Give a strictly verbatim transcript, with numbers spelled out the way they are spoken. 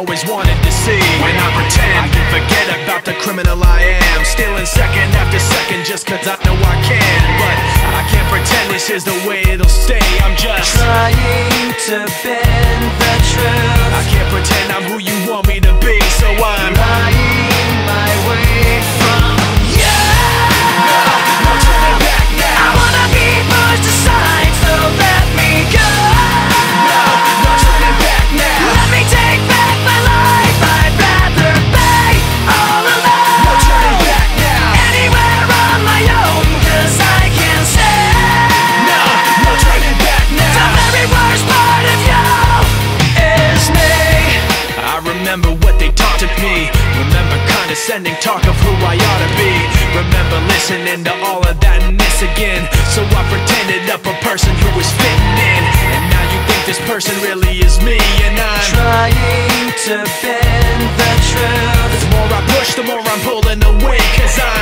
always wanted to see. When I pretend, I can forget about the criminal I am, stealing second after second just cause I know I can. But I can't pretend this is the way it'll stay. I'm just trying to bend the truth. I can't pretend I'm who you want me to be, so I'm lying my way from you. No, no turning back now. I wanna be pushed aside, so let me go. No, no turning back now. Let me take back my life. I'd rather be all alone. No turning back now. Anywhere on my own, cause I can't stay. No, no turning back now. The very worst part of you is me. I remember what they taught to me. Remember condescending talk of who I ought to be. Remember listening to all of that and this again. So I pretended up a person who was fitting in. And now you think this person really is me. And I'm trying to bend the truth. the more I push, the more I'm pulling away. Cause I'm